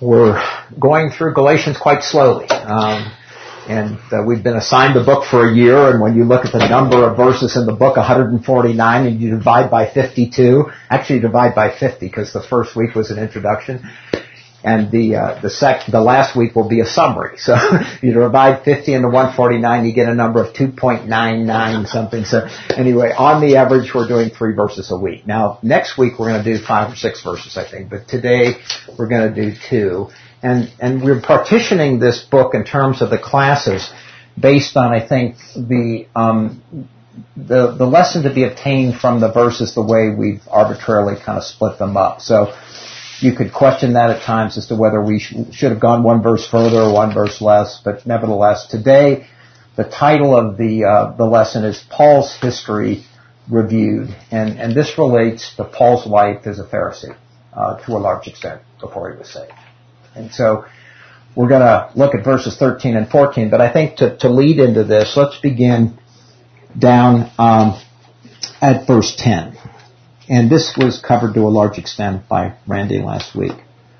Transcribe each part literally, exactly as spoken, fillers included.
we're going through Galatians quite slowly. Um, and uh, we've been assigned the book for a year, and when you look at the number of verses in the book, one hundred forty-nine, and you divide by fifty-two, actually divide by fifty, because the first week was an introduction, and the uh, the sec the last week will be a summary. So you divide fifty into one hundred forty-nine, you get a number of two point nine nine something. So anyway, on the average, we're doing three verses a week. Now, next week we're going to do five or six verses, I think, but today we're going to do two. And and we're partitioning this book in terms of the classes based on, I think, the um, the the lesson to be obtained from the verses the way we've arbitrarily kind of split them up. So you could question that at times as to whether we sh- should have gone one verse further or one verse less, but nevertheless, today the title of the uh, the lesson is Paul's History Reviewed, and and this relates to Paul's life as a Pharisee uh, to a large extent before he was saved. And so we're going to look at verses thirteen and fourteen, but I think to, to lead into this, let's begin down um, at verse ten. And this was covered to a large extent by Randy last week.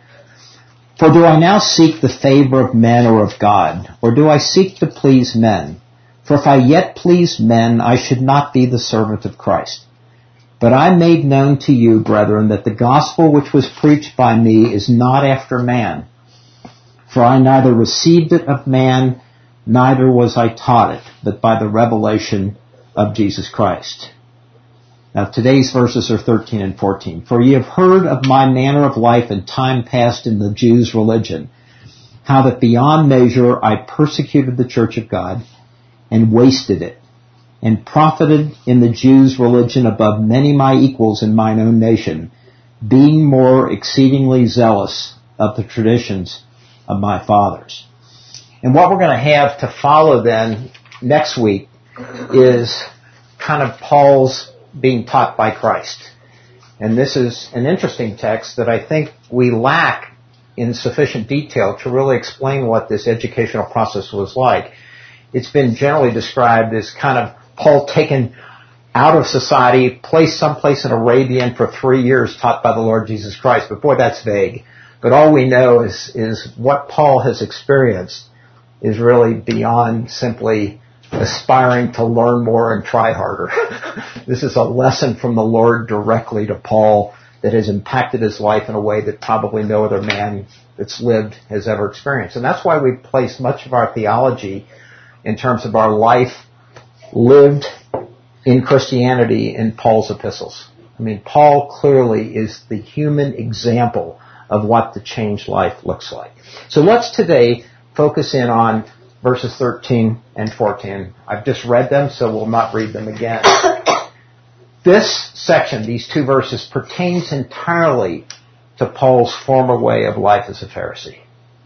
For do I now seek the favor of men or of God, or do I seek to please men? For if I yet please men, I should not be the servant of Christ. But I made known to you, brethren, that the gospel which was preached by me is not after man. For I neither received it of man, neither was I taught it, but by the revelation of Jesus Christ. Now today's verses are thirteen and fourteen. For ye have heard of my manner of life in time past in the Jews' religion, how that beyond measure I persecuted the church of God, and wasted it, and profited in the Jews' religion above many my equals in mine own nation, being more exceedingly zealous of the traditions of my fathers. And what we're going to have to follow then next week is kind of Paul's being taught by Christ. And this is an interesting text that I think we lack in sufficient detail to really explain what this educational process was like. It's been generally described as kind of Paul taken out of society, placed someplace in Arabia, and for three years taught by the Lord Jesus Christ. But boy, that's vague. But all we know is, is what Paul has experienced is really beyond simply aspiring to learn more and try harder. This is a lesson from the Lord directly to Paul that has impacted his life in a way that probably no other man that's lived has ever experienced. And that's why we place much of our theology in terms of our life lived in Christianity in Paul's epistles. I mean, Paul clearly is the human example of what the changed life looks like. So let's today focus in on verses thirteen and fourteen. I've just read them, so we'll not read them again. This section, these two verses, pertains entirely to Paul's former way of life as a Pharisee.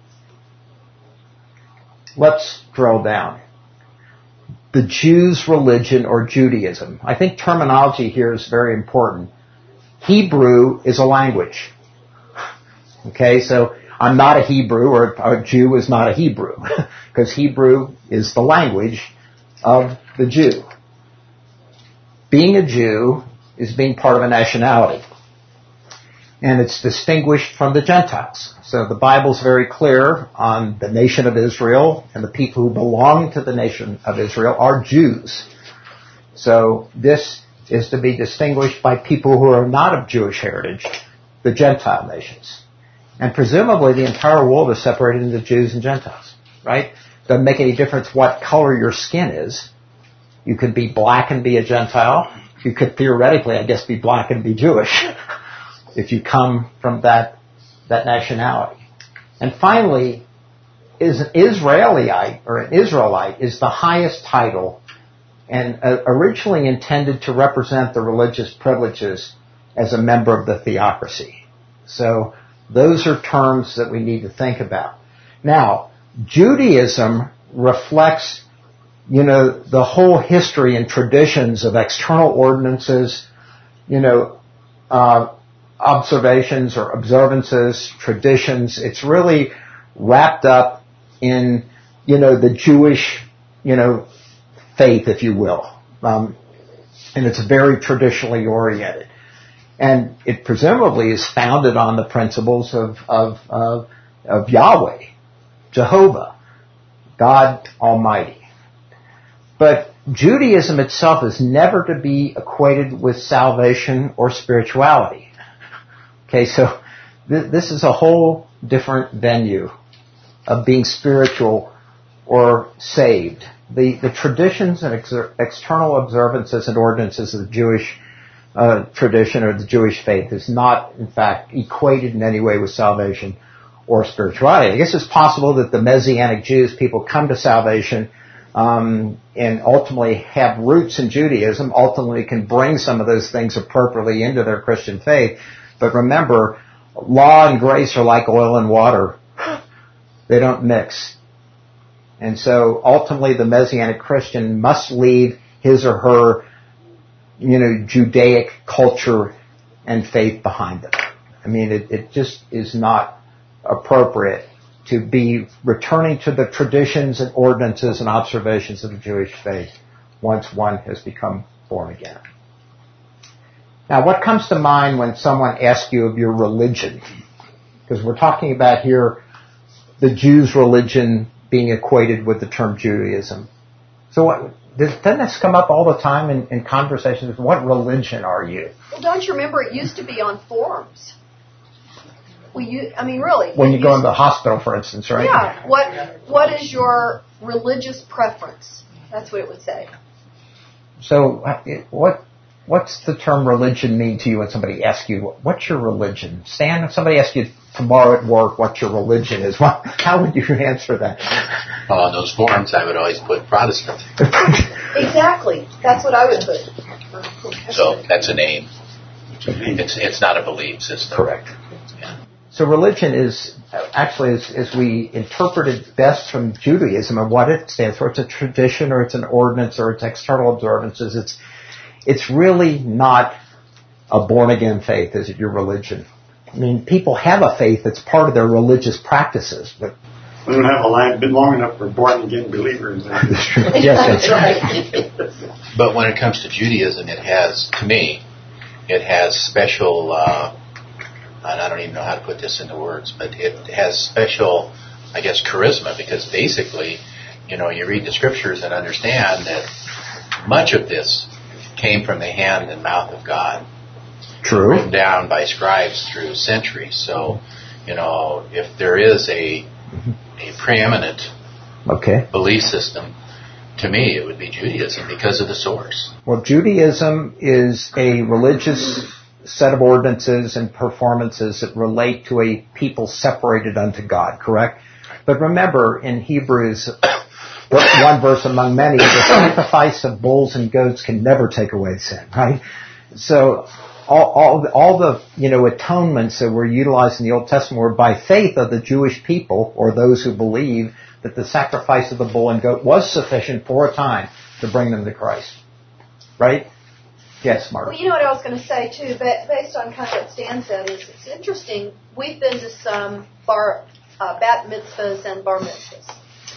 Let's drill down. The Jews' religion or Judaism. I think terminology here is very important. Hebrew is a language. Okay, so I'm not a Hebrew, or a Jew is not a Hebrew, because Hebrew is the language of the Jew. Being a Jew is being part of a nationality, and it's distinguished from the Gentiles. So the Bible's very clear on the nation of Israel, and the people who belong to the nation of Israel are Jews. So this is to be distinguished by people who are not of Jewish heritage, the Gentile nations. And presumably the entire world is separated into Jews and Gentiles, right? Doesn't make any difference what color your skin is. You could be black and be a Gentile. You could theoretically, I guess, be black and be Jewish if you come from that that nationality. And finally, is an Israelite or an Israelite is the highest title and uh, originally intended to represent the religious privileges as a member of the theocracy. So those are terms that we need to think about. Now, Judaism reflects, you know, the whole history and traditions of external ordinances, you know, uh, observations or observances, traditions. It's really wrapped up in, you know, the Jewish, you know, faith, if you will. Um, and it's very traditionally oriented. And it presumably is founded on the principles of, of, of of Yahweh, Jehovah, God Almighty. But Judaism itself is never to be equated with salvation or spirituality. Okay, so th- this is a whole different venue of being spiritual or saved. The, the traditions and ex- external observances and ordinances of the Jewish uh, tradition or the Jewish faith is not, in fact, equated in any way with salvation or spirituality. I guess it's possible that the Messianic Jews, people come to salvation um, and ultimately have roots in Judaism, ultimately can bring some of those things appropriately into their Christian faith. But remember, law and grace are like oil and water. They don't mix. And so ultimately the Messianic Christian must leave his or her, you know, Judaic culture and faith behind them. I mean, it, it just is not appropriate to be returning to the traditions and ordinances and observations of the Jewish faith once one has become born again. Now, what comes to mind when someone asks you of your religion? Because we're talking about here the Jews' religion being equated with the term Judaism. So what, doesn't this come up all the time in, in conversations? What religion are you? Well, don't you remember it used to be on forums? We, use, I mean, really. When you go into the hospital, for instance, right? Yeah. What What is your religious preference? That's what it would say. So what what's the term religion mean to you when somebody asks you, what's your religion? Stan, if somebody asks you tomorrow at work what your religion is, what, how would you answer that? Well, on those forums, I would always put Protestant. Exactly. That's what I would put. So that's a name. It's it's not a belief system. Correct. Yeah. So religion is actually, as, as we interpret it best from Judaism and what it stands for, it's a tradition or it's an ordinance or it's external observances. It's it's really not a born-again faith, is it, your religion? I mean, people have a faith that's part of their religious practices, but we don't have a line been long enough for born-again believers. Yes, that's right. But when it comes to Judaism, it has, to me, it has special, uh, and I don't even know how to put this into words, but it has special, I guess, charisma, because basically, you know, you read the scriptures and understand that much of this came from the hand and mouth of God. True. Written down by scribes through centuries. So, you know, if there is a a preeminent okay. belief system, to me it would be Judaism because of the source. Well, Judaism is a religious set of ordinances and performances that relate to a people separated unto God, correct? But remember, in Hebrews, one verse among many, the sacrifice of bulls and goats can never take away sin, right? So all, all, all the, you know, atonements that were utilized in the Old Testament were by faith of the Jewish people, or those who believe that the sacrifice of the bull and goat was sufficient for a time to bring them to Christ. Right? Yes, Mark. Well, you know what I was going to say, too, but based on kind of what Stan said, is it's interesting. We've been to some bar, uh, bat mitzvahs and bar mitzvahs,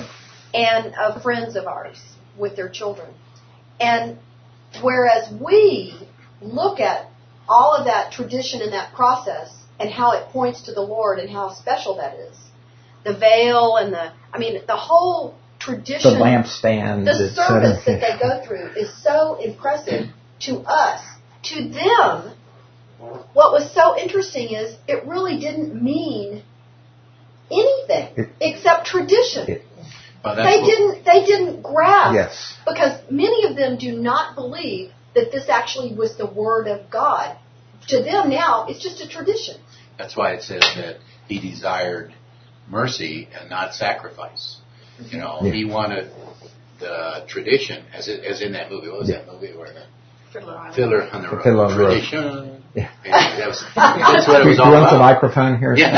and uh, friends of ours with their children. And whereas we look at all of that tradition and that process and how it points to the Lord and how special that is, the veil and the, I mean, the whole tradition, the lampstand, the service that they go through is so impressive to us. To them, what was so interesting is it really didn't mean anything it, except tradition. It, well, they what, didn't. They didn't grasp yes. because many of them do not believe that this actually was the Word of God. To them now, it's just a tradition. That's why it says that he desired mercy and not sacrifice. You know, yeah. he wanted the tradition, as it, as in that movie. What was yeah. that movie where the Fiddler on the Road. Fiddler on the Road. Tradition. Yeah. That was, that's what it was we all want about. the microphone here? Yeah.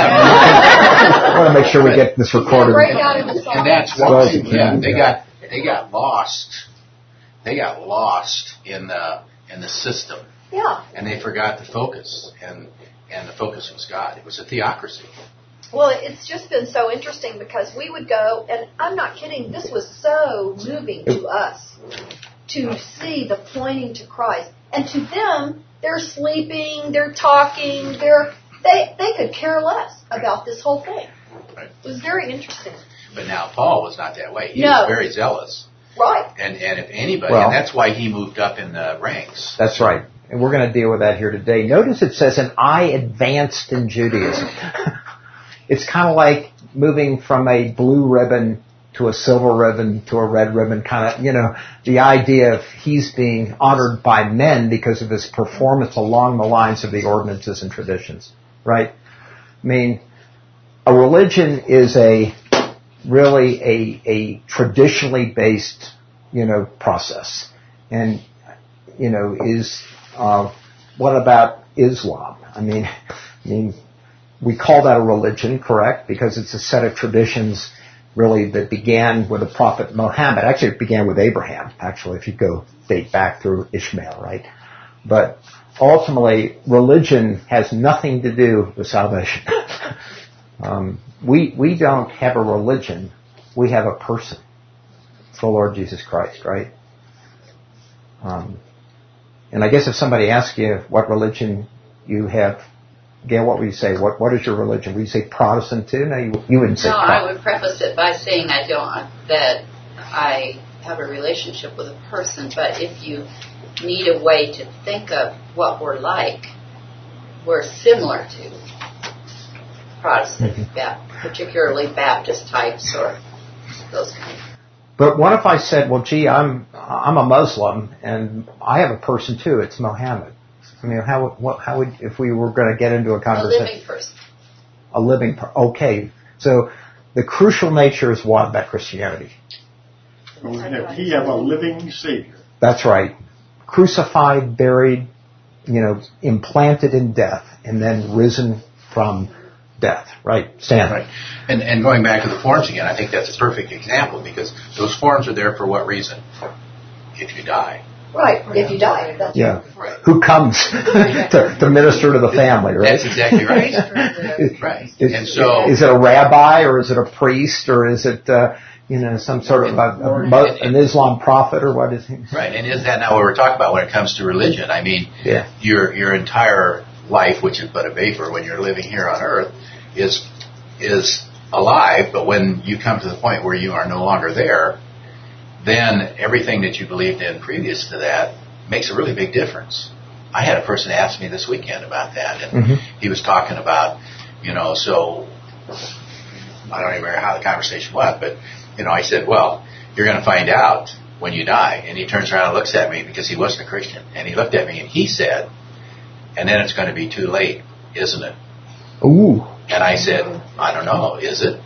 I want to make sure we get this recorded. And that's why, yeah, they got they got lost. They got lost in the in the system. Yeah. And they forgot the focus, and and the focus was God. It was a theocracy. Well, it's just been so interesting because we would go, and I'm not kidding, this was so moving to us to see the pointing to Christ. And to them, they're sleeping, they're talking, they're they they could care less about this whole thing. Right. It was very interesting. But now Paul was not that way. He No. was very zealous. Right. And and if anybody, Well, and that's why he moved up in the ranks. That's right. And we're going to deal with that here today. Notice it says, and I advanced in Judaism. It's kind of like moving from a blue ribbon to a silver ribbon to a red ribbon, kind of, you know, the idea of he's being honored by men because of his performance along the lines of the ordinances and traditions, right? I mean, a religion is a really a, a traditionally based, you know, process. And, you know, is, uh, what about Islam? I mean, I mean, we call that a religion, correct? Because it's a set of traditions really that began with the Prophet Muhammad. Actually, it began with Abraham, actually, if you go date back through Ishmael, right? But ultimately, religion has nothing to do with salvation. um, we we don't have a religion. We have a person. It's the Lord Jesus Christ, right? Um, and I guess if somebody asks you what religion you have, Gail, what would you say? What What is your religion? Would you say Protestant too? No, you, you wouldn't say No, Protestant. I would preface it by saying I don't, that I have a relationship with a person, but if you need a way to think of what we're like, we're similar to Protestant, Mm-hmm. ba- particularly Baptist types or those kinds. But what if I said, well, gee, I'm I'm a Muslim and I have a person too. It's Muhammad. I mean, how would what, how would if we were going to get into a A conversation? living person. A living per- okay. So the crucial nature is what about Christianity? We have, he have a living Savior. That's right. Crucified, buried, you know, implanted in death, and then risen from death. Right, Stan? Right. And and going back to the forms again, I think that's a perfect example because those forms are there for what reason? If you die. Right. If you die. That's Yeah. Right. Who comes to, to minister to the family, right? That's exactly right. Is- Right. Is, And so- is it a rabbi or is it a priest or is it, uh, you know, some sort of a, a, mo- an Islam prophet or what is he? Right. And is that not what we're talking about when it comes to religion? I mean, Yeah. your your entire life, which is but a vapor when you're living here on earth, is is alive, but when you come to the point where you are no longer there, then everything that you believed in previous to that makes a really big difference. I had a person ask me this weekend about that, and Mhm. he was talking about, you know, so I don't even remember how the conversation went, but, you know, I said, well, you're going to find out when you die. And he turns around and looks at me because he wasn't a Christian. And he looked at me and he said, and then it's going to be too late, isn't it? Ooh. And I said, I don't know, is it?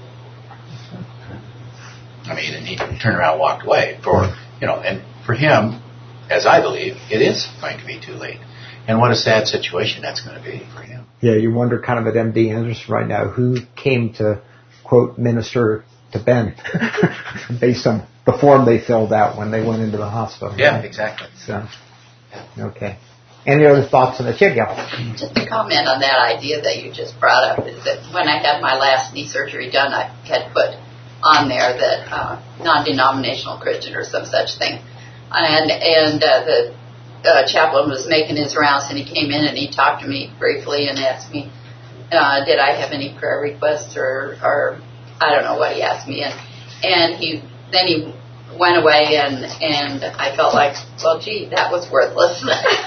I mean, and he turned around and walked away. For, you know, and for him, as I believe, it is going to be too late. And what a sad situation that's going to be for him. Yeah, you wonder kind of at M D Anderson right now who came to, quote, minister to Ben based on the form they filled out when they went into the hospital. Yeah, right? exactly. So, okay. Any other thoughts on this? Here you go. Just to comment on that idea that you just brought up is that when I had my last knee surgery done, I had put on there that uh, non-denominational Christian or some such thing, and and uh, the uh, chaplain was making his rounds, and he came in and he talked to me briefly and asked me, uh, did I have any prayer requests or or I don't know what he asked me, and and he then he went away, and and I felt like, well, gee, that was worthless.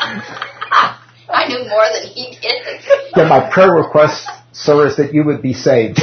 I knew more than he did. Yeah, my prayer request, sir, is that you would be saved.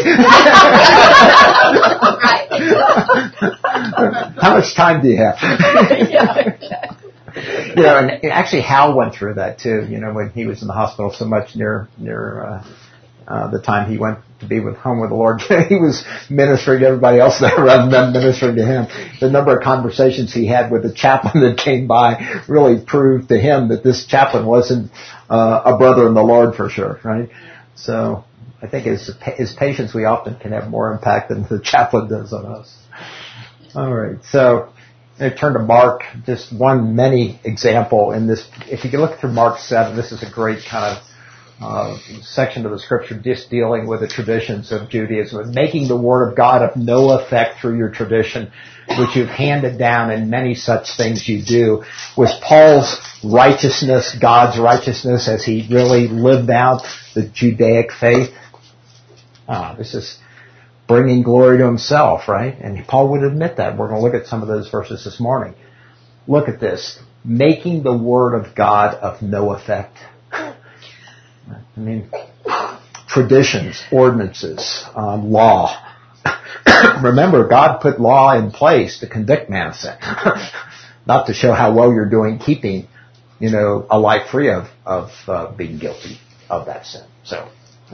Right. How much time do you have? Yeah. You know, and actually Hal went through that too, you know, when he was in the hospital so much near, near, uh, uh, the time he went to be with home with the Lord. He was ministering to everybody else there rather than ministering to him. The number of conversations he had with the chaplain that came by really proved to him that this chaplain wasn't, uh, a brother in the Lord for sure, right? So I think as, as patients, we often can have more impact than the chaplain does on us. All right. So I turn to Mark, just one many example in this. If you can look through Mark seven, this is a great kind of uh, section of the scripture just dealing with the traditions of Judaism, making the word of God of no effect through your tradition, which you've handed down, and many such things you do. Was Paul's righteousness God's righteousness as he really lived out the Judaic faith? Ah, this is bringing glory to himself, right? And Paul would admit that. We're going to look at some of those verses this morning. Look at this. Making the word of God of no effect. I mean, traditions, ordinances, um, law. Remember, God put law in place to convict man of sin. Not to show how well you're doing keeping, you know, a life free of, of uh, being guilty of that sin. So,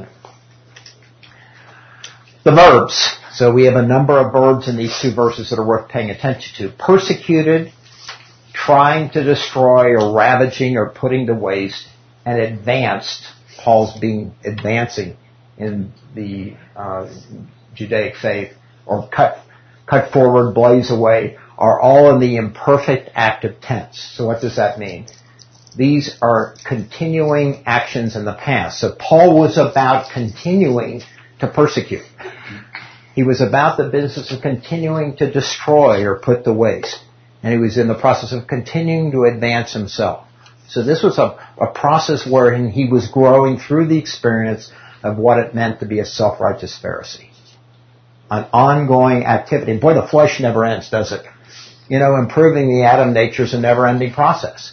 the verbs. So we have a number of verbs in these two verses that are worth paying attention to. Persecuted, trying to destroy or ravaging or putting to waste, and advanced. Paul's being advancing in the uh, Judaic faith, or cut cut forward, blaze away, are all in the imperfect active tense. So what does that mean? These are continuing actions in the past. So Paul was about continuing to persecute. He was about the business of continuing to destroy or put to waste. And he was in the process of continuing to advance himself. So this was a, a process wherein he was growing through the experience of what it meant to be a self-righteous Pharisee. An ongoing activity. And boy, the flesh never ends, does it? You know, improving the Adam nature is a never-ending process.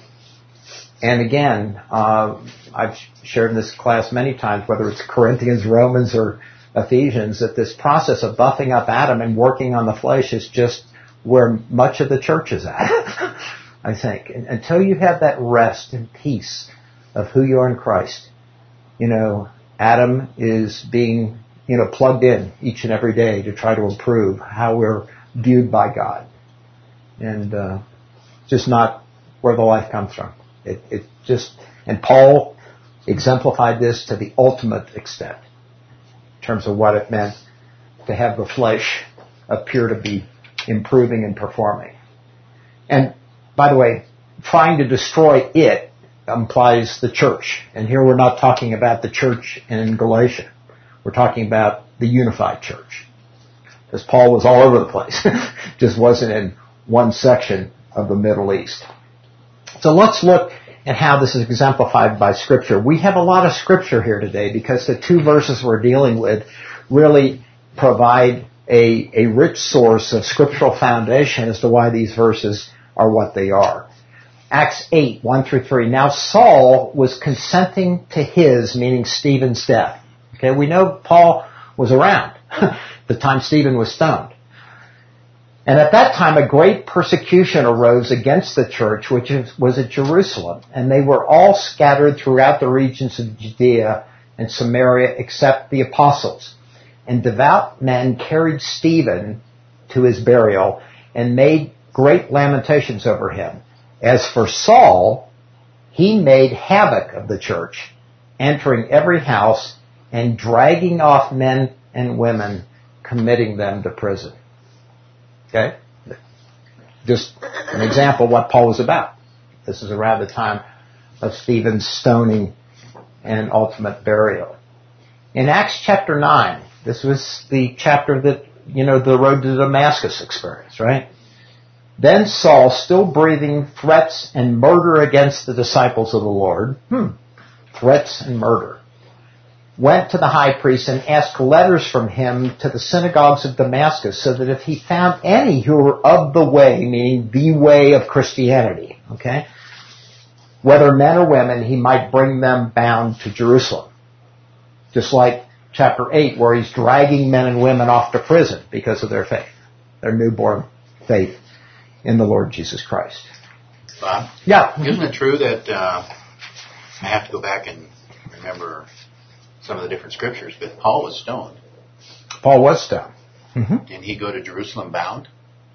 And again, uh, I've shared in this class many times, whether it's Corinthians, Romans, or Ephesians, that this process of buffing up Adam and working on the flesh is just where much of the church is at, I think. And until you have that rest and peace of who you are in Christ, you know, Adam is being, you know, plugged in each and every day to try to improve how we're viewed by God. And uh, just not where the life comes from. It, it just, and Paul exemplified this to the ultimate extent in terms of what it meant to have the flesh appear to be improving and performing. And by the way, trying to destroy it implies the church. And here we're not talking about the church in Galatia. We're talking about the unified church. Because Paul was all over the place. Just wasn't in one section of the Middle East. So let's look at how this is exemplified by Scripture. We have a lot of Scripture here today because the two verses we're dealing with really provide a, a rich source of scriptural foundation as to why these verses are what they are. Acts eight, one through three. Now Saul was consenting to his, meaning Stephen's, death. Okay, we know Paul was around the time Stephen was stoned. And at that time a great persecution arose against the church, which was at Jerusalem. And they were all scattered throughout the regions of Judea and Samaria except the apostles. And devout men carried Stephen to his burial and made great lamentations over him. As for Saul, he made havoc of the church, entering every house and dragging off men and women, committing them to prison. Okay? Just an example of what Paul was about. This is around the time of Stephen's stoning and ultimate burial. In Acts chapter nine, this was the chapter that, you know, the road to Damascus experience, right? Then Saul, still breathing threats and murder against the disciples of the Lord, hmm, threats and murder, went to the high priest and asked letters from him to the synagogues of Damascus, so that if he found any who were of the way, meaning the way of Christianity, okay, whether men or women, he might bring them bound to Jerusalem. Just like chapter eight, where he's dragging men and women off to prison because of their faith, their newborn faith in the Lord Jesus Christ. Bob? Yeah. Isn't it true that uh, I have to go back and remember some of the different scriptures, but Paul was stoned. Paul was stoned. Mm-hmm. Didn't he go to Jerusalem bound?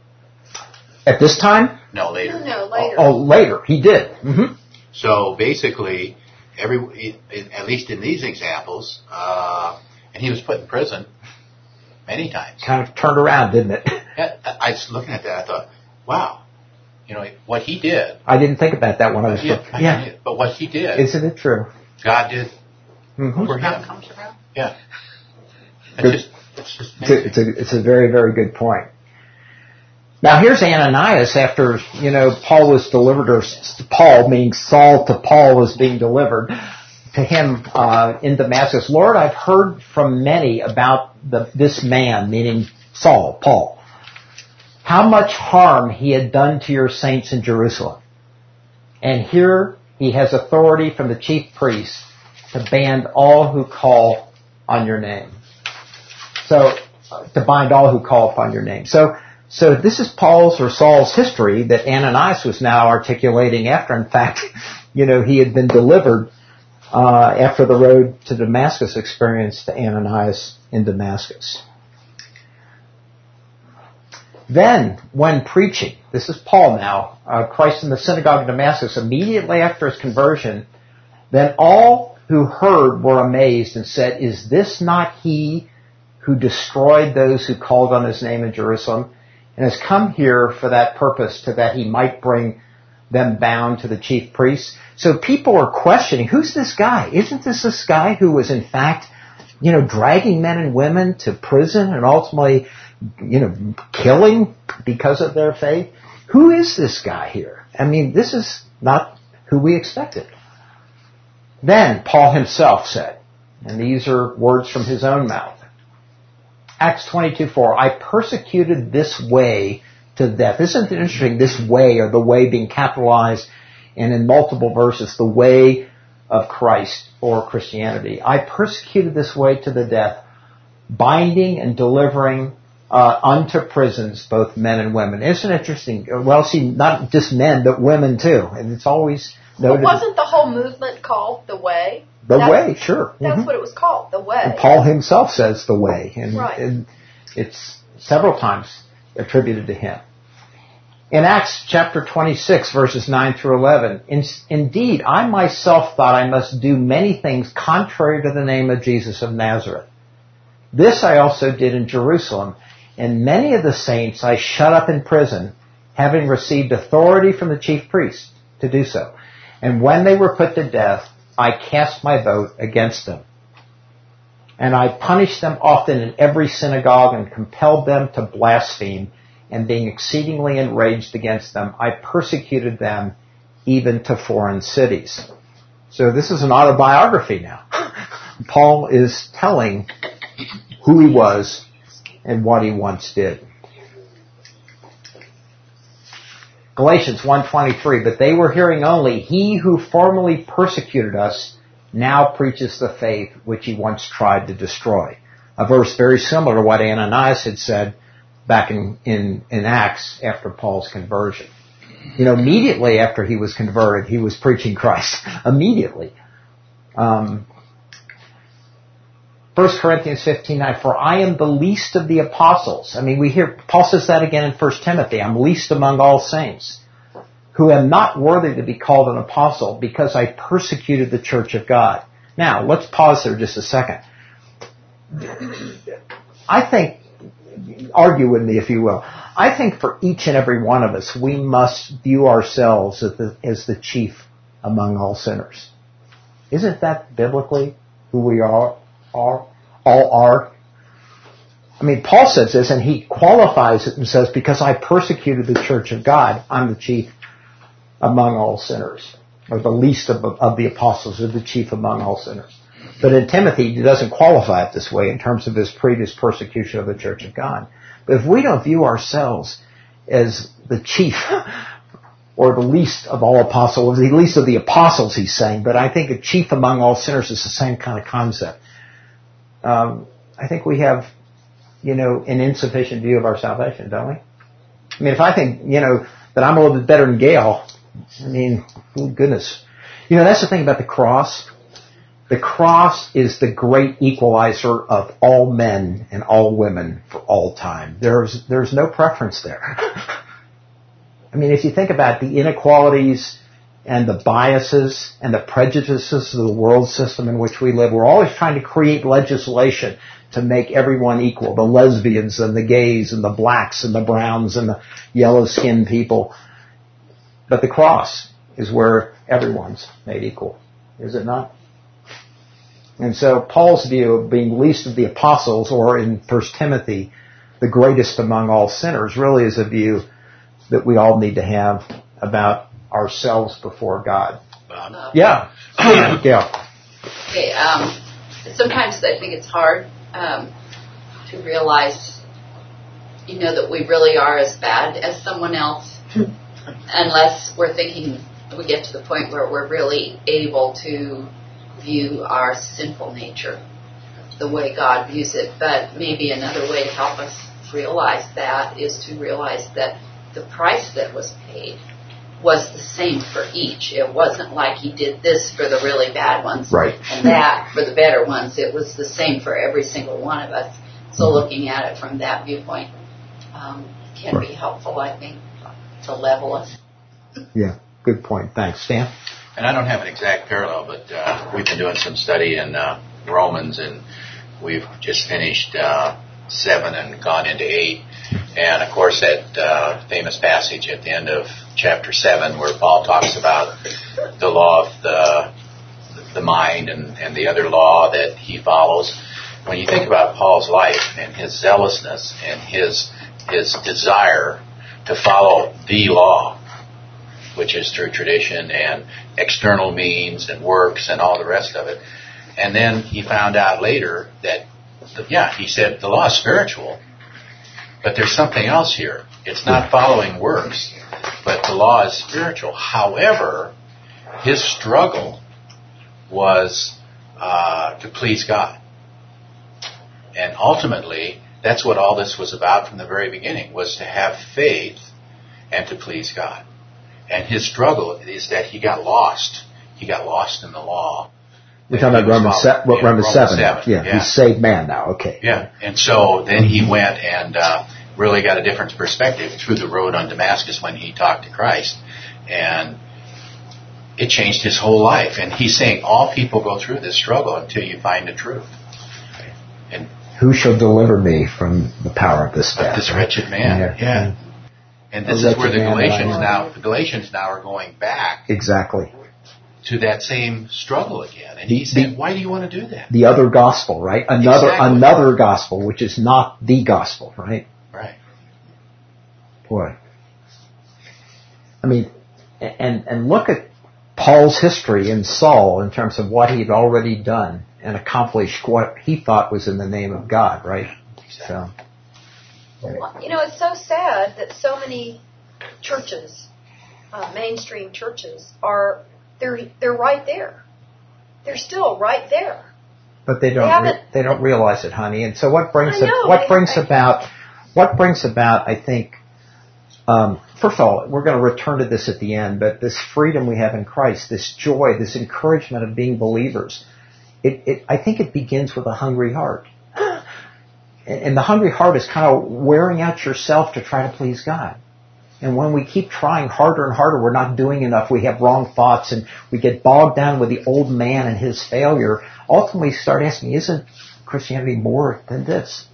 At this time? No, later. No, no, later. Oh, oh later. He did. Mm-hmm. So basically, every at least in these examples, uh, and he was put in prison many times. Kind of turned around, didn't it? I, I was looking at that. I thought, wow, you know what he did. I didn't think about that when I was. Yeah, yeah. Did, but what he did. Isn't it true? God did. Mm-hmm. For him. Comes around. Yeah. It's Good. just, it's just It's a, it's, a, it's a very, very good point. Now here's Ananias after, you know, Paul was delivered, or Paul, meaning Saul to Paul, was being delivered to him uh, in Damascus. Lord, I've heard from many about the, this man, meaning Saul, Paul, how much harm he had done to your saints in Jerusalem. And here he has authority from the chief priests to bind all who call on your name. So, uh, to bind all who call upon your name. So, so this is Paul's or Saul's history that Ananias was now articulating after, in fact, you know, he had been delivered uh, after the road to Damascus experience to Ananias in Damascus. Then, when preaching, this is Paul now, uh, Christ in the synagogue of Damascus, immediately after his conversion, then all who heard were amazed and said, is this not he who destroyed those who called on his name in Jerusalem, and has come here for that purpose, to that he might bring them bound to the chief priests? So people are questioning, who's this guy? Isn't this this guy who was in fact, you know, dragging men and women to prison and ultimately, you know, killing because of their faith? Who is this guy here? I mean, this is not who we expected. Then Paul himself said, and these are words from his own mouth, Acts twenty-two four, I persecuted this way to death. Isn't it interesting, this way, or the way being capitalized, and in multiple verses, the way of Christ or Christianity. I persecuted this way to the death, binding and delivering uh, unto prisons both men and women. Isn't it interesting? Well, see, not just men, but women too. And it's always noted. Well, wasn't the whole movement called The Way? The that's, Way, sure. That's mm-hmm. what it was called, The Way. And Paul himself says The Way. And, right. and it's several times attributed to him. In Acts chapter twenty-six, verses nine through eleven, in, indeed, I myself thought I must do many things contrary to the name of Jesus of Nazareth. This I also did in Jerusalem, and many of the saints I shut up in prison, having received authority from the chief priests to do so. And when they were put to death, I cast my vote against them. And I punished them often in every synagogue and compelled them to blaspheme. And being exceedingly enraged against them, I persecuted them even to foreign cities. So this is an autobiography now. Paul is telling who he was and what he once did. Galatians one twenty-three, but they were hearing only, he who formerly persecuted us now preaches the faith which he once tried to destroy. A verse very similar to what Ananias had said back in, in, in Acts after Paul's conversion. You know, immediately after he was converted, he was preaching Christ. Immediately. Um, First Corinthians fifteen nine, for I am the least of the apostles. I mean, we hear, Paul says that again in First Timothy. I'm least among all saints, who am not worthy to be called an apostle because I persecuted the church of God. Now, let's pause there just a second. I think, argue with me if you will, I think for each and every one of us, we must view ourselves as the, as the chief among all sinners. Isn't that biblically who we are? Are, all are. I mean, Paul says this, and he qualifies it and says, because I persecuted the church of God, I'm the chief among all sinners, or the least of, of the apostles, or the chief among all sinners. But in Timothy, he doesn't qualify it this way in terms of his previous persecution of the church of God. But if we don't view ourselves as the chief, or the least of all apostles, or the least of the apostles, he's saying, but I think a chief among all sinners is the same kind of concept. Um, I think we have, you know, an insufficient view of our salvation, don't we? I mean, if I think, you know, that I'm a little bit better than Gail, I mean, oh goodness. You know, that's the thing about the cross. The cross is the great equalizer of all men and all women for all time. There's, there's no preference there. I mean, if you think about the inequalities and the biases and the prejudices of the world system in which we live, we're always trying to create legislation to make everyone equal. The lesbians and the gays and the blacks and the browns and the yellow-skinned people. But the cross is where everyone's made equal. Is it not? And so Paul's view of being least of the apostles, or in First Timothy, the greatest among all sinners, really is a view that we all need to have about ourselves before God. Um, yeah. yeah. Okay, um, sometimes I think it's hard um, to realize, you know, that we really are as bad as someone else, unless we're thinking we get to the point where we're really able to view our sinful nature the way God views it. But maybe another way to help us realize that is to realize that the price that was paid was the same for each. It wasn't like he did this for the really bad ones right. and that for the better ones. It was the same for every single one of us. So looking at it from that viewpoint um, can right. be helpful, I think, to level us. Yeah, good point. Thanks. Stan? And I don't have an exact parallel, but uh, we've been doing some study in uh, Romans, and we've just finished uh, seven and gone into eight. And, of course, that uh, famous passage at the end of chapter seven where Paul talks about the law of the the mind and, and the other law that he follows. When you think about Paul's life and his zealousness and his his desire to follow the law, which is through tradition and external means and works and all the rest of it, and then he found out later that, yeah, he said the law is spiritual, but there's something else here. It's not following works, but the law is spiritual. However, his struggle was uh, to please God. And ultimately, that's what all this was about from the very beginning, was to have faith and to please God. And his struggle is that he got lost. He got lost in the law. We're talking about Romans, se- yeah, Romans, Romans seven. seven. Yeah, yeah, he's saved man now. Okay. Yeah, and so then he went and uh, really got a different perspective through the road on Damascus when he talked to Christ. And it changed his whole life. And he's saying all people go through this struggle until you find the truth. And who shall deliver me from the power of this death? This wretched man. Yeah. yeah. And this is where the Galatians now, the Galatians now are going back. Exactly. To that same struggle again. And he said, why do you want to do that? The other gospel, right? Another exactly. another gospel, which is not the gospel, right? Right. Boy. I mean, and and look at Paul's history in Saul in terms of what he'd already done and accomplished what he thought was in the name of God, right? Exactly. So, well, you know, it's so sad that so many churches, uh, mainstream churches, are they're they're right there. They're still right there. But they don't they, re- they don't realize it, honey. And so what brings I know, a, what they, brings they, about what brings about I think um, first of all, we're going to return to this at the end, but this freedom we have in Christ, this joy, this encouragement of being believers, it, it I think it begins with a hungry heart. And the hungry heart is kind of wearing out yourself to try to please God. And when we keep trying harder and harder, we're not doing enough. We have wrong thoughts and we get bogged down with the old man and his failure. Ultimately, we start asking, isn't Christianity more than this?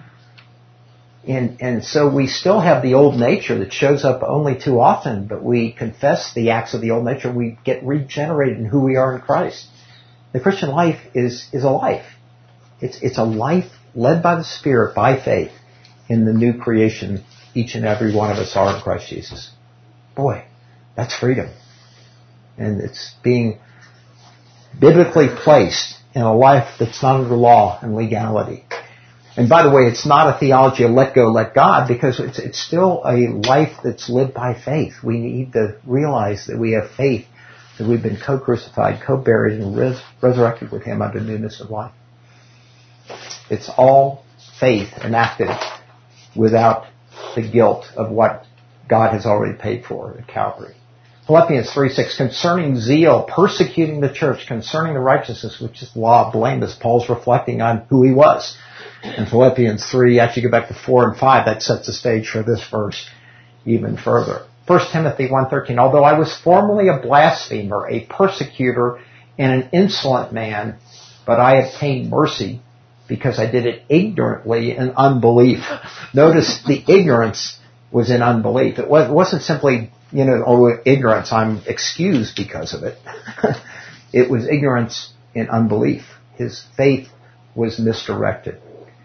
And, and so we still have the old nature that shows up only too often, but we confess the acts of the old nature. We get regenerated in who we are in Christ. The Christian life is, is a life. It's, it's a life led by the Spirit, by faith, in the new creation each and every one of us are in Christ Jesus. Boy, that's freedom. And it's being biblically placed in a life that's not under law and legality. And by the way, it's not a theology of let go, let God, because it's, it's still a life that's lived by faith. We need to realize that we have faith, that we've been co-crucified, co-buried, and res- resurrected with Him unto newness of life. It's all faith enacted without the guilt of what God has already paid for at Calvary. Philippians three six, concerning zeal, persecuting the church, concerning the righteousness, which is the law of blameless. Paul's reflecting on who he was. In Philippians three, actually go back to four and five, that sets the stage for this verse even further. First Timothy one thirteen, although I was formerly a blasphemer, a persecutor, and an insolent man, but I obtained mercy because I did it ignorantly in unbelief. Notice the ignorance was in unbelief. It wasn't simply, you know, oh, ignorance, I'm excused because of it. It was ignorance in unbelief. His faith was misdirected.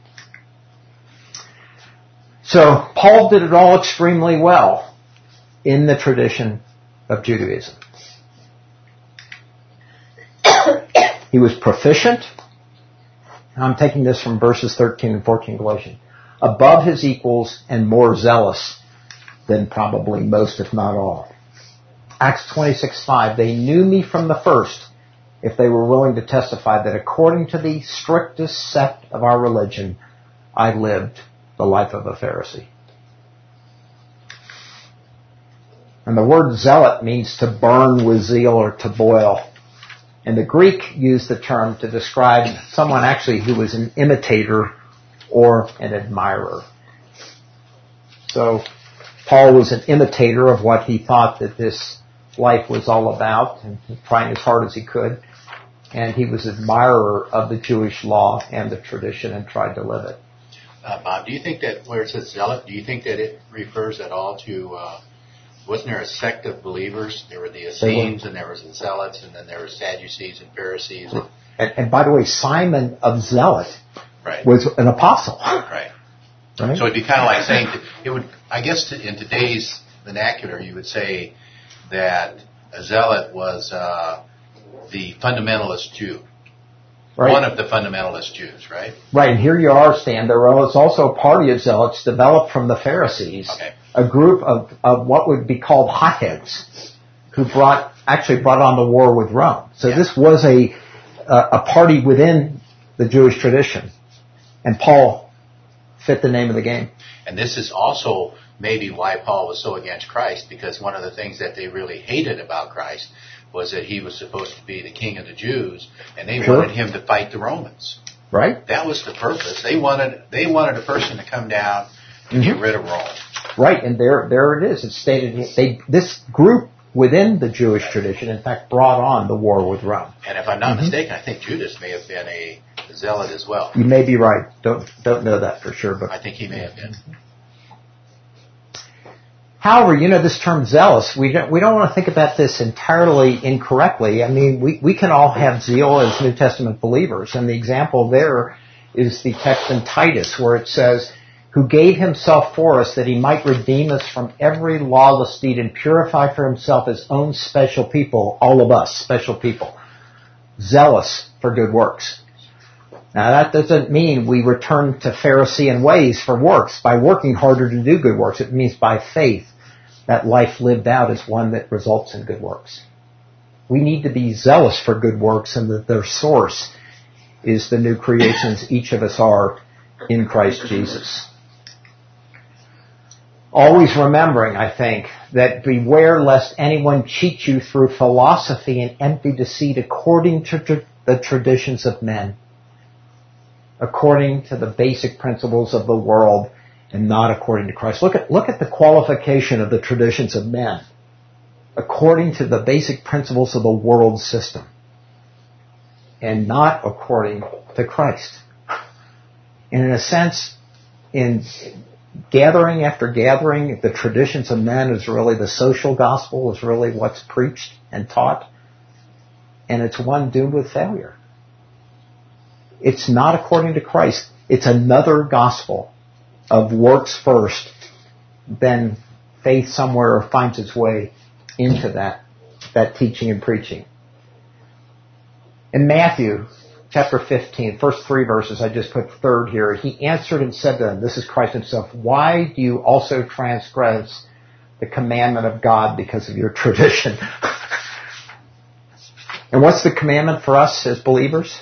So Paul did it all extremely well in the tradition of Judaism. He was proficient. I'm taking this from verses thirteen and fourteen Galatians, above his equals and more zealous than probably most, if not all. Acts twenty-six five, they knew me from the first, if they were willing to testify that according to the strictest sect of our religion, I lived the life of a Pharisee. And the word zealot means to burn with zeal or to boil. And the Greek used the term to describe someone actually who was an imitator or an admirer. So Paul was an imitator of what he thought that this life was all about, and trying as hard as he could. And he was an admirer of the Jewish law and the tradition and tried to live it. Uh, Bob, do you think that where it says zealot, do you think that it refers at all to, uh, wasn't there a sect of believers? There were the Essenes, and there was the Zealots, and then there were Sadducees and Pharisees. And, and, and by the way, Simon of Zealot right. was an apostle. Right. Right. So it'd be kind of like saying, that it would, I guess to, in today's vernacular, you would say that a zealot was uh, the fundamentalist Jew. Right. One of the fundamentalist Jews, right? Right, and here you are, Stan. There was also a party of zealots developed from the Pharisees, okay. a group of, of what would be called hotheads, who brought actually brought on the war with Rome. So yeah. This was a a party within the Jewish tradition, and Paul fit the name of the game. And this is also maybe why Paul was so against Christ, because one of the things that they really hated about Christ was that he was supposed to be the king of the Jews, and they sure. wanted him to fight the Romans. Right. That was the purpose. They wanted they wanted a person to come down and mm-hmm. get rid of Rome. Right, and there there it is. It's stated they this group within the Jewish tradition, in fact, brought on the war with Rome. And if I'm not mm-hmm. mistaken, I think Judas may have been a zealot as well. You may be right. Don't don't know that for sure, but I think he may have been. However, you know, this term zealous, we don't, we don't want to think about this entirely incorrectly. I mean, we, we can all have zeal as New Testament believers. And the example there is the text in Titus where it says, who gave himself for us that he might redeem us from every lawless deed and purify for himself his own special people, all of us, special people, zealous for good works. Now that doesn't mean we return to Pharisee ways for works, by working harder to do good works. It means by faith that life lived out is one that results in good works. We need to be zealous for good works, and that their source is the new creations each of us are in Christ Jesus. Always remembering, I think, that beware lest anyone cheat you through philosophy and empty deceit according to tra- the traditions of men, according to the basic principles of the world, and not according to Christ. Look at, look at the qualification of the traditions of men. According to the basic principles of the world system. And not according to Christ. And in a sense, in gathering after gathering, the traditions of men is really the social gospel, is really what's preached and taught. And it's one doomed with failure. It's not according to Christ. It's another gospel of works first, then faith somewhere finds its way into that, that teaching and preaching. In Matthew chapter fifteen, first three verses, I just put third here, he answered and said to them, this is Christ himself, why do you also transgress the commandment of God because of your tradition? And what's the commandment for us as believers?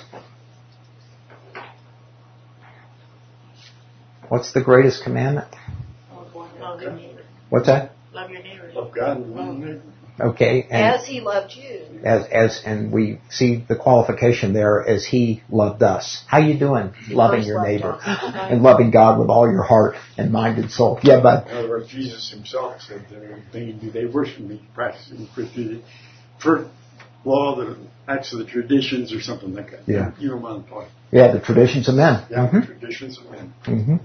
What's the greatest commandment? Love your neighbor. What's that? Love your neighbor. Love God and love your neighbor. Okay. And as he loved you. As, as, and we see the qualification there as he loved us. How you doing? He loving your neighbor. And loving God with all your heart and mind and soul. Yeah, but. In other words, Jesus himself said that they, they worship me, practicing Christianity. For law, the acts of the traditions or something like that. Yeah. You know my point. Yeah, the traditions of men. Yeah, mm-hmm. the traditions of men. Mm-hmm.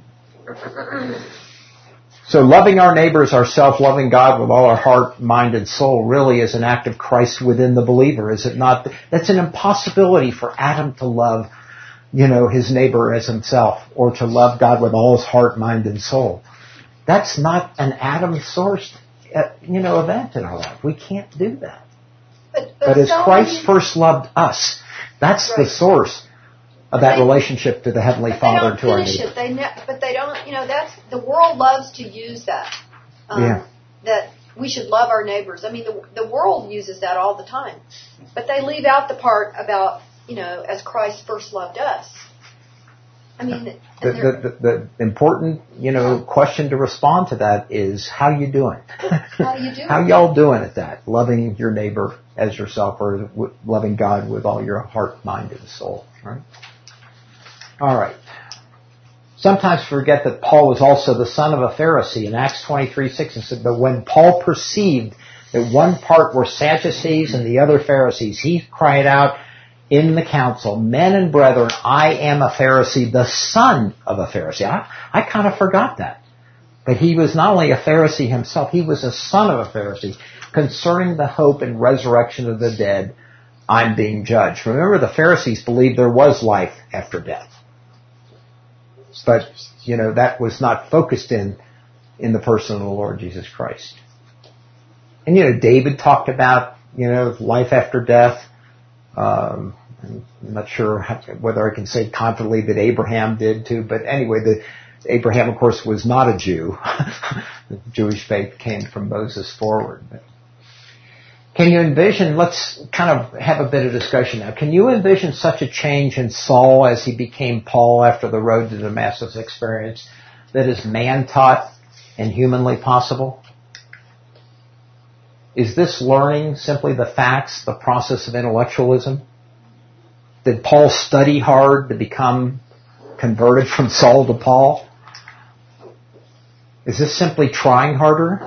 So loving our neighbors, ourselves, loving God with all our heart, mind, and soul really is an act of Christ within the believer, is it not? That's an impossibility for Adam to love, you know, his neighbor as himself, or to love God with all his heart, mind, and soul. That's not an Adam-sourced, uh, you know, event in our life. We can't do that. But, but, but as so Christ many... first loved us, that's right. The source. of that They- relationship to the Heavenly But they Father don't and to our finish neighbor. it. They ne- but they don't. You know, that's the world loves to use that. Um, Yeah. That we should love our neighbors. I mean, the the world uses that all the time, but they leave out the part about, you know, as Christ first loved us. I mean, The, and they're- the, the, the important, you know, question to respond to that is, how you doing? How you doing? How y'all doing at that? Loving your neighbor as yourself, or w- loving God with all your heart, mind, and soul. Right? All right. Sometimes forget that Paul was also the son of a Pharisee. In Acts twenty-three six, it said, but when Paul perceived that one part were Sadducees and the other Pharisees, he cried out in the council, men and brethren, I am a Pharisee, the son of a Pharisee. I, I kind of forgot that. But he was not only a Pharisee himself, he was a son of a Pharisee. Concerning the hope and resurrection of the dead, I'm being judged. Remember, the Pharisees believed there was life after death. But, you know, that was not focused in, in the person of the Lord Jesus Christ. And, you know, David talked about, you know, life after death. Um, I'm not sure how, whether I can say confidently that Abraham did too, but anyway, the, Abraham, of course, was not a Jew. The Jewish faith came from Moses forward. But can you envision, let's kind of have a bit of discussion now. Can you envision such a change in Saul as he became Paul after the road to Damascus experience that is man-taught and humanly possible? Is this learning simply the facts, the process of intellectualism? Did Paul study hard to become converted from Saul to Paul? Is this simply trying harder?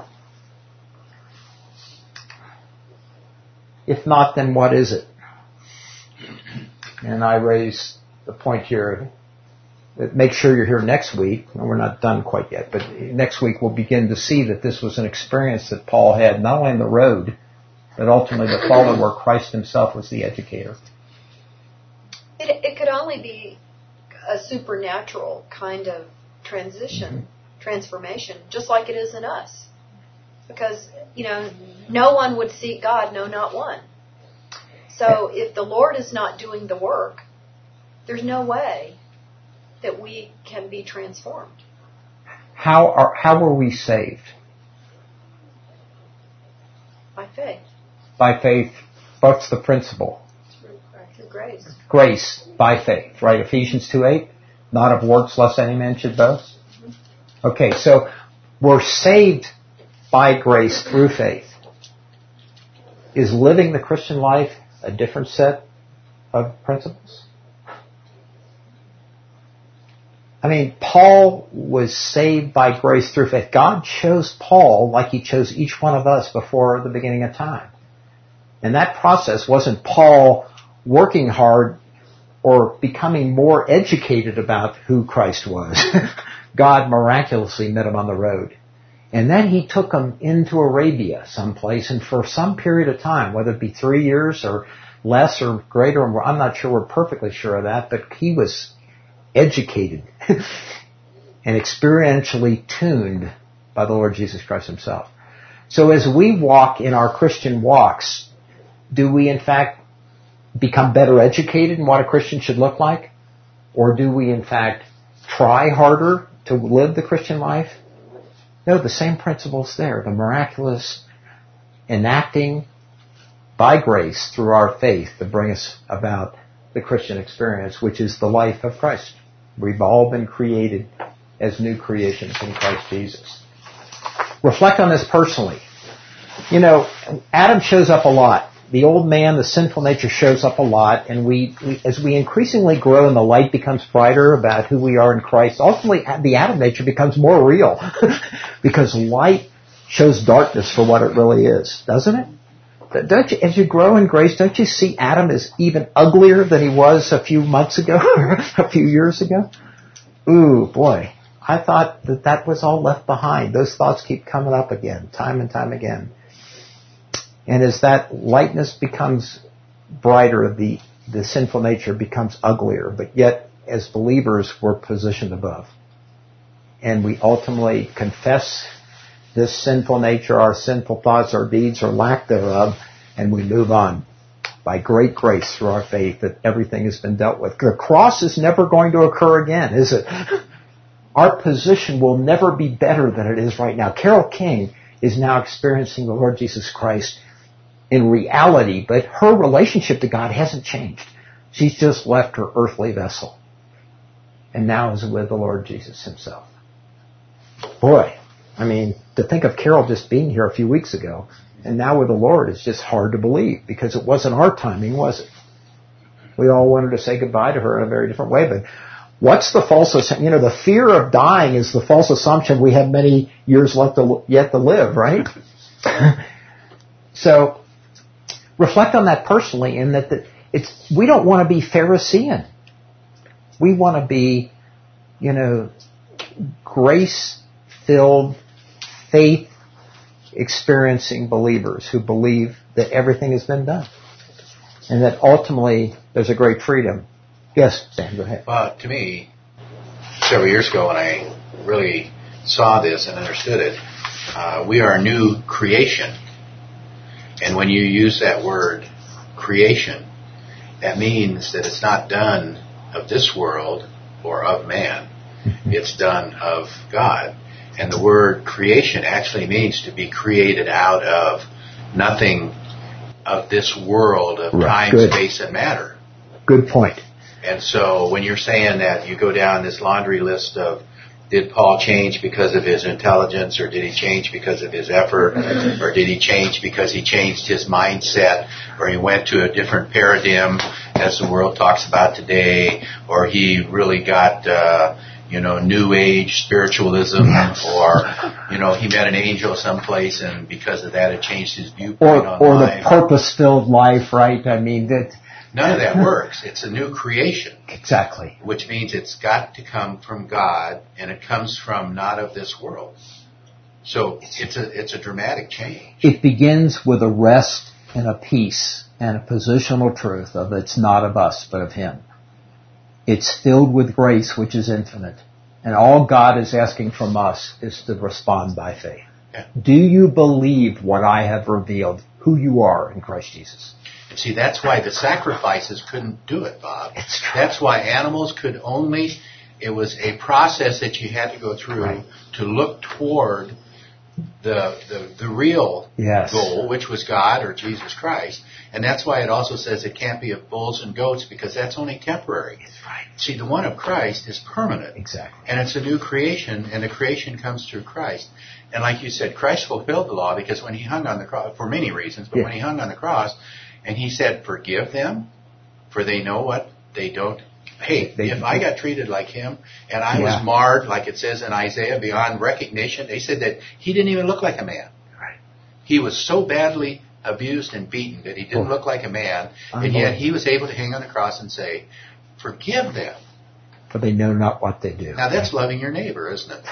If not, then what is it? And I raise the point here that make sure you're here next week. And we're not done quite yet, but next week we'll begin to see that this was an experience that Paul had not only on the road, but ultimately the follow where Christ himself was the educator. It, it could only be a supernatural kind of transition, mm-hmm. transformation, just like it is in us. Because, you know, no one would seek God, no, not one. So if the Lord is not doing the work, there's no way that we can be transformed. How are how were we saved? By faith. By faith. What's the principle? Through, through grace. Grace by faith, right? Ephesians two eight. Not of works, lest any man should boast. Mm-hmm. Okay, so we're saved by grace through faith. Is living the Christian life a different set of principles? I mean, Paul was saved by grace through faith. God chose Paul like he chose each one of us before the beginning of time. And that process wasn't Paul working hard or becoming more educated about who Christ was. God miraculously met him on the road. And then he took him into Arabia someplace, and for some period of time, whether it be three years or less or greater, I'm not sure, we're perfectly sure of that, but he was educated and experientially tuned by the Lord Jesus Christ himself. So as we walk in our Christian walks, do we in fact become better educated in what a Christian should look like? Or do we in fact try harder to live the Christian life? No, the same principle's there. The miraculous enacting by grace through our faith to bring us about the Christian experience, which is the life of Christ. We've all been created as new creations in Christ Jesus. Reflect on this personally. You know, Adam shows up a lot. The old man, the sinful nature shows up a lot, and we, we as we increasingly grow and the light becomes brighter about who we are in Christ, ultimately the Adam nature becomes more real because light shows darkness for what it really is, doesn't it? Don't you, as you grow in grace, don't you see Adam is even uglier than he was a few months ago, a few years ago? Ooh, boy. I thought that that was all left behind. Those thoughts keep coming up again, time and time again. And as that lightness becomes brighter, the, the sinful nature becomes uglier. But yet, as believers, we're positioned above. And we ultimately confess this sinful nature, our sinful thoughts, our deeds, or lack thereof, and we move on by great grace through our faith that everything has been dealt with. The cross is never going to occur again, is it? Our position will never be better than it is right now. Carole King is now experiencing the Lord Jesus Christ in reality, but her relationship to God hasn't changed. She's just left her earthly vessel and now is with the Lord Jesus himself. Boy, I mean, to think of Carol just being here a few weeks ago and now with the Lord is just hard to believe because it wasn't our timing, was it? We all wanted to say goodbye to her in a very different way, but what's the false assumption? You know, the fear of dying is the false assumption we have many years left to, yet to live, right? So, reflect on that personally in that the, it's, we don't want to be Pharisee. We want to be, you know, grace-filled, faith-experiencing believers who believe that everything has been done. And that ultimately there's a great freedom. Yes, Sam, go ahead. Well, to me, several years ago when I really saw this and understood it, uh, we are a new creation. And when you use that word, creation, that means that it's not done of this world or of man. Mm-hmm. It's done of God. And the word creation actually means to be created out of nothing of this world of right. time, Good. space, and matter. Good point. And so when you're saying that you go down this laundry list of did Paul change because of his intelligence, or did he change because of his effort, or did he change because he changed his mindset, or he went to a different paradigm as the world talks about today, or he really got, uh, you know, New Age spiritualism, or, you know, he met an angel someplace and because of that it changed his viewpoint or, on or life. Or the purpose-filled life, right? I mean, that... None of that works. It's a new creation. Exactly. Which means it's got to come from God, and it comes from not of this world. So it's a it's a dramatic change. It begins with a rest and a peace and a positional truth of it's not of us, but of Him. It's filled with grace, which is infinite. And all God is asking from us is to respond by faith. Yeah. Do you believe what I have revealed, who you are in Christ Jesus? See, that's why the sacrifices couldn't do it, Bob. It's true. That's why animals could only, it was a process that you had to go through right. to look toward the the, the real yes. goal, which was God or Jesus Christ. And that's why it also says it can't be of bulls and goats, because that's only temporary. That's right. See, the one of Christ is permanent. Exactly. And it's a new creation, and the creation comes through Christ. And like you said, Christ fulfilled the law, because when He hung on the cross, for many reasons, but yeah. when He hung on the cross, and He said, forgive them, for they know what they don't. Hey, they, if I got treated like Him, and I yeah. was marred, like it says in Isaiah, beyond recognition, they said that He didn't even look like a man. Right. He was so badly abused and beaten that He didn't oh. look like a man, and yet He was able to hang on the cross and say, forgive them. For they know not what they do. Now that's loving your neighbor, isn't it?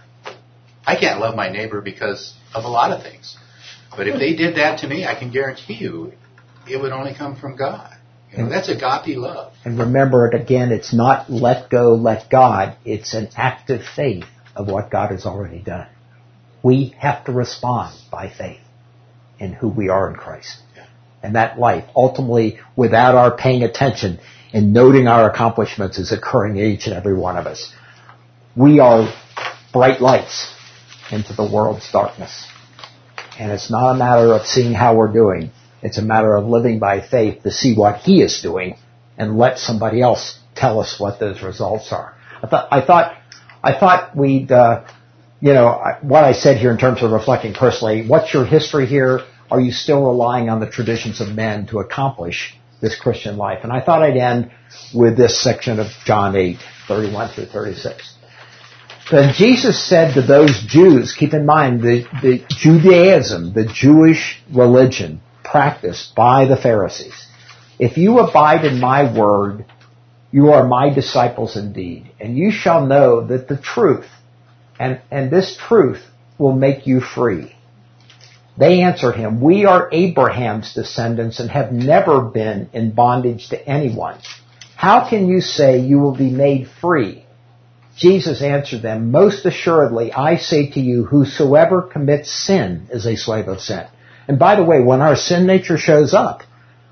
I can't love my neighbor because of a lot of things. But if they did that to me, I can guarantee you, it would only come from God. You know, that's agape love. And remember it again, it's not let go, let God. It's an active faith of what God has already done. We have to respond by faith in who we are in Christ. Yeah. And that life, ultimately, without our paying attention and noting our accomplishments, is occurring in each and every one of us. We are bright lights into the world's darkness. And it's not a matter of seeing how we're doing. It's a matter of living by faith to see what He is doing and let somebody else tell us what those results are. I thought, I thought, I thought we'd, uh, you know, what I said here in terms of reflecting personally, what's your history here? Are you still relying on the traditions of men to accomplish this Christian life? And I thought I'd end with this section of John eight, thirty-one through thirty-six. Then Jesus said to those Jews, keep in mind the, the Judaism, the Jewish religion, practiced by the Pharisees. If you abide in my word, you are my disciples indeed, and you shall know that the truth, and, and this truth will make you free. They answered him, we are Abraham's descendants and have never been in bondage to anyone. How can you say you will be made free? Jesus answered them, most assuredly, I say to you, whosoever commits sin is a slave of sin. And by the way, when our sin nature shows up,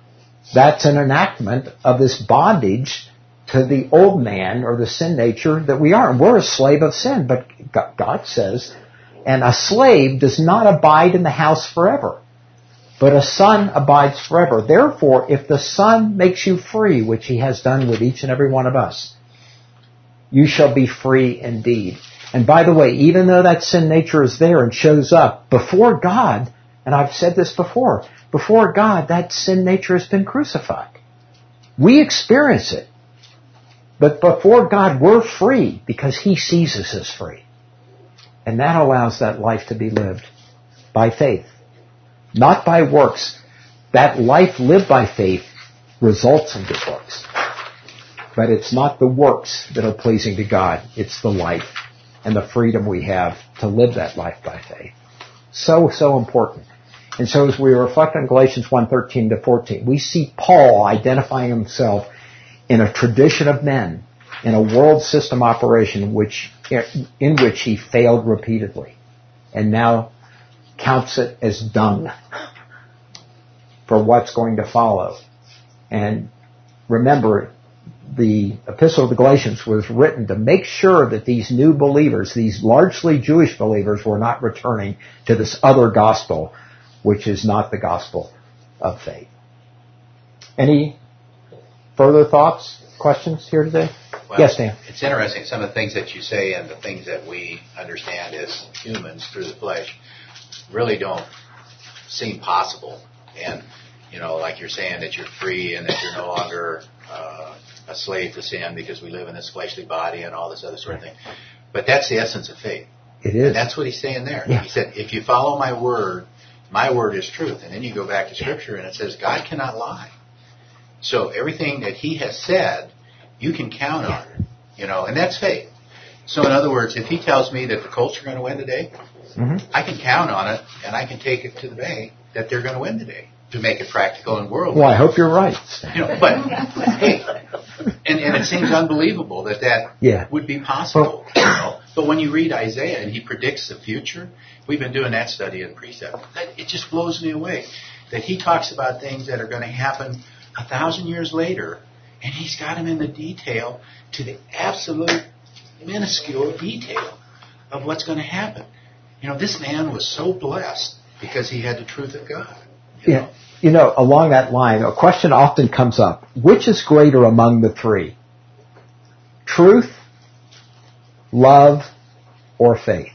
That's an enactment of this bondage to the old man or the sin nature that we are. And we're a slave of sin, but God says, and a slave does not abide in the house forever, but a son abides forever. Therefore, if the Son makes you free, which he has done with each and every one of us, you shall be free indeed. And by the way, even though that sin nature is there and shows up before God, and I've said this before, before God, that sin nature has been crucified. We experience it. But before God, we're free because he sees us as free. And that allows that life to be lived by faith, not by works. That life lived by faith results in good works. But it's not the works that are pleasing to God. It's the life and the freedom we have to live that life by faith. So, so important. And so as we reflect on Galatians one thirteen to fourteen, we see Paul identifying himself in a tradition of men, in a world system operation which, in which he failed repeatedly, and now counts it as dung for what's going to follow. And remember, the Epistle of the Galatians was written to make sure that these new believers, these largely Jewish believers, were not returning to this other gospel, which is not the gospel of faith. Any further thoughts, questions here today? Well, yes, Dan. It's interesting, some of the things that you say and the things that we understand as humans through the flesh really don't seem possible. And, you know, like you're saying that you're free and that you're no longer uh, a slave to sin because we live in this fleshly body and all this other sort of thing. But that's the essence of faith. It is. And that's what he's saying there. Yeah. He said, if you follow my word, my word is truth. And then you go back to Scripture and it says God cannot lie. So everything that he has said, you can count on it, you know, and that's faith. So in other words, if he tells me that the Colts are going to win today, mm-hmm. I can count on it and I can take it to the bank that they're going to win today to make it practical and worldly. Well, I hope you're right. You know, but hey, and, and it seems unbelievable that that yeah. would be possible. You know? But when you read Isaiah and he predicts the future, we've been doing that study in Precept. It just blows me away that he talks about things that are going to happen a thousand years later, and he's got them in the detail to the absolute minuscule detail of what's going to happen. You know, this man was so blessed because he had the truth of God. You yeah. know? You know, along that line, a question often comes up. Which is greater among the three? Truth, love, or faith?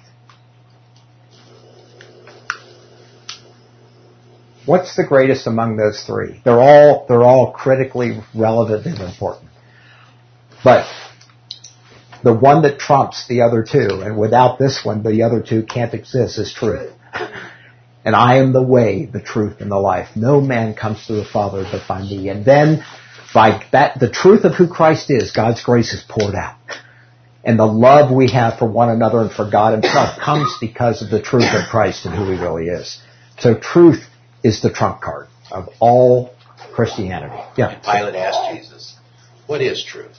What's the greatest among those three? They're all, they're all critically relevant and important. But the one that trumps the other two, and without this one, the other two can't exist, is truth. And I am the way, the truth, and the life. No man comes to the Father but by me. And then, by that, the truth of who Christ is, God's grace is poured out. And the love we have for one another and for God himself comes because of the truth of Christ and who he really is. So truth is the trump card of all Christianity. Yeah. And Pilate asked Jesus, what is truth?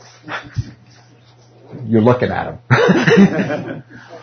You're looking at him.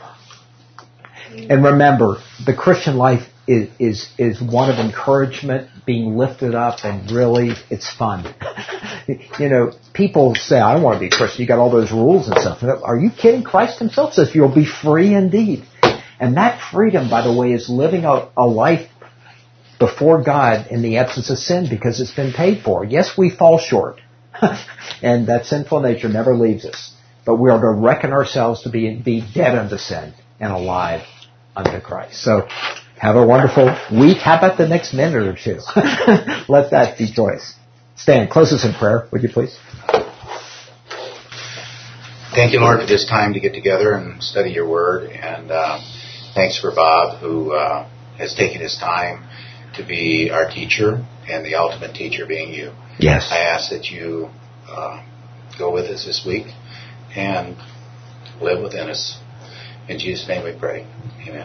And remember, the Christian life is, is, is one of encouragement, being lifted up, and really, it's fun. You know, people say, I don't want to be a Christian. You got all those rules and stuff. Are you kidding? Christ himself says you'll be free indeed. And that freedom, by the way, is living a, a life before God in the absence of sin because it's been paid for. Yes, we fall short. And that sinful nature never leaves us. But we are to reckon ourselves to be, be dead unto sin and alive unto Christ. So have a wonderful week. How about the next minute or two? Let that be choice. Stan, close us in prayer, would you please? Thank you, Lord, for this time to get together and study your word. And uh, thanks for Bob, who uh, has taken his time to be our teacher, and the ultimate teacher being you. Yes. I ask that you uh, go with us this week and live within us. In Jesus' name we pray. Amen.